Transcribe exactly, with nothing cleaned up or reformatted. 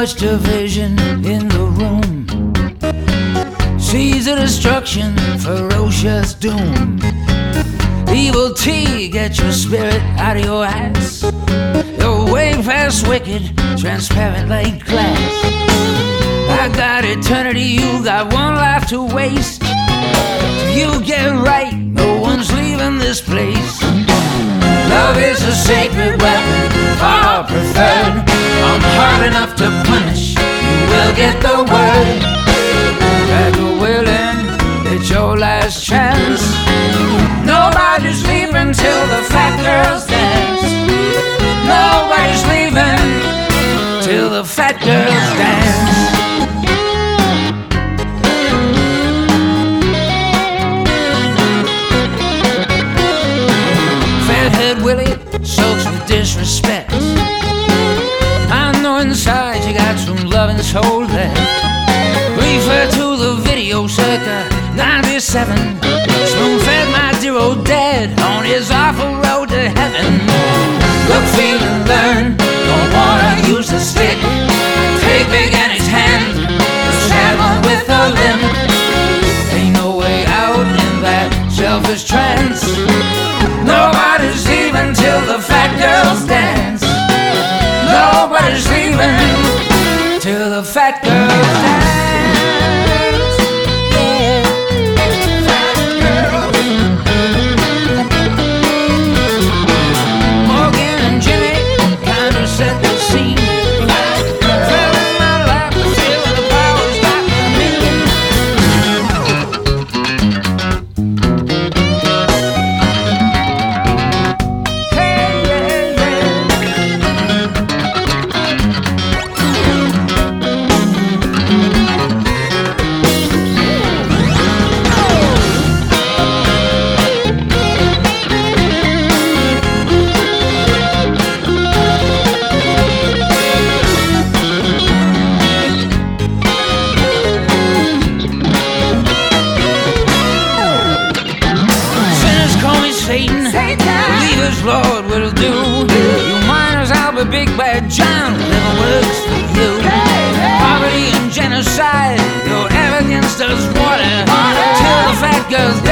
much division in the room. Seeds of destruction, ferocious doom. Evil tea, get your spirit out of your ass. You're way past wicked, transparent like glass. I got eternity, you got one life to waste. You get right, no one's leaving this place. Love is a sacred weapon, far preferred. I'm hard enough to punish, you will get the word. That you're willing, it's your last chance. Nobody's leaving till the fat girls dance. Nobody's leaving till the fat girls dance. Fathead Willie soaks with disrespect. I know inside you got some loving soul left. Refer to the video circa ninety-seven. Spoon-fed my dear old dad on his awful road to heaven. Look, feel and learn, don't wanna use the stick. Take Big Annie's hand, travel with a limp. Ain't no way out in that selfish trance. Nobody's leaving till the fat girls dance. Nobody's leaving till the fat girls dance. Lord will do. You miners, I'll be Big Bad John, whatever works for you. Poverty and genocide, your arrogance does water till the fat girls